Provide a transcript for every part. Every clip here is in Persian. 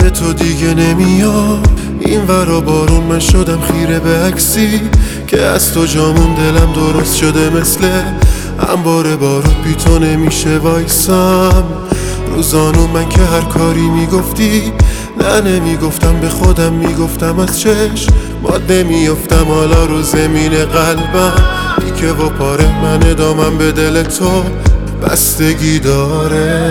بعد تو دیگه نمیاد این ورا بارون، من شدم خیره به عکسی که از تو جامون دلم درست شده مثل انبار بارود، بی تو نمیشه وایسم. روزانو من که هر کاری میگفتی نه نمیگفتم، به خودم میگفتم از چشم ماد نمیافتم. حالا رو زمین قلبم که و پاره، من ادامم به دل تو بستگی داره.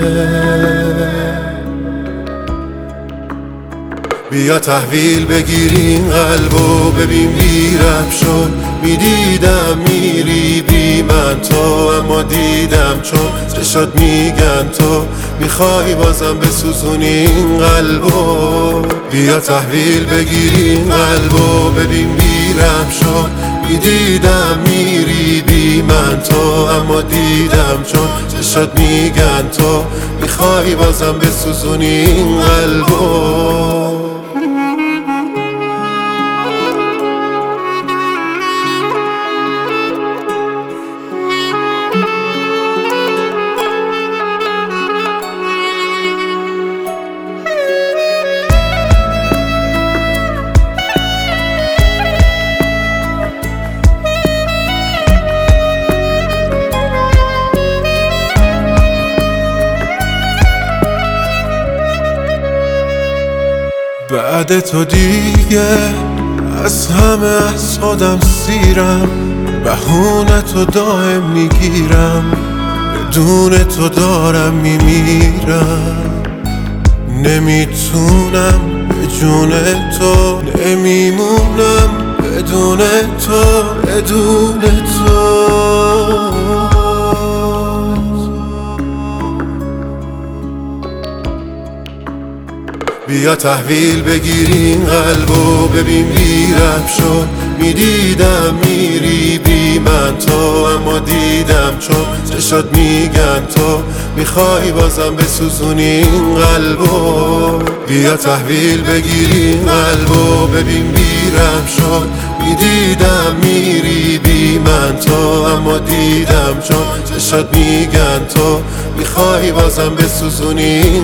بیا تحویل بگیرین قلبو، ببین بیرم شد. میدیدم میری بی من تو، اما دیدم چون چشات میگن تو میخوای بازم بسوزونین قلبو. بیا تحویل بگیرین قلبو، ببین بیرم شد. میدیدم میری بی من تو، اما دیدم چون چشات میگن تو میخوای بازم بسوزونین قلبو. بعد تو دیگه از همه از خودم سیرم، بهونه تو دائم میگیرم، بدون تو دارم میمیرم. نمیتونم به جون تو، نمیمونم بدون تو، بدون تو. بیا تحویل بگیرین قلبو، ببین بیرم شد. میدیدم میری بی من تو، اما دیدم چون چشات میگن تو میخوای بازم بسوزونین قلبو. بیا تحویل بگیرین قلبو، ببین بیرم شد. میدیدم میری بی من تو، اما دیدم چون چشات میگن تو میخوای بازم بسوزونین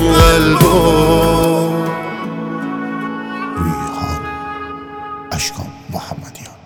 قلبو. ریحان اشکان محمدیان.